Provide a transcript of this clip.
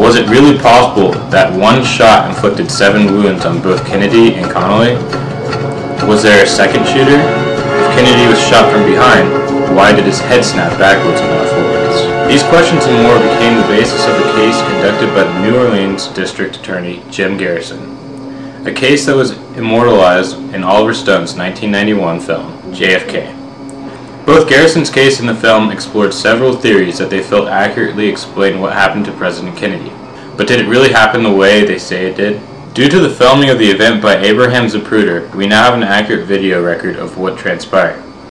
Was it really possible that one shot inflicted 7 wounds on both Kennedy and Connally? Was there a second shooter? If Kennedy was shot from behind, why did his head snap backwards and not forwards? These questions and more became the basis of the case conducted by the New Orleans District Attorney Jim Garrison, a case that was immortalized in Oliver Stone's 1991 film, JFK. Both Garrison's case and the film explored several theories that they felt accurately explained what happened to President Kennedy. But did it really happen the way they say it did? Due to the filming of the event by Abraham Zapruder, we now have an accurate video record of what transpired.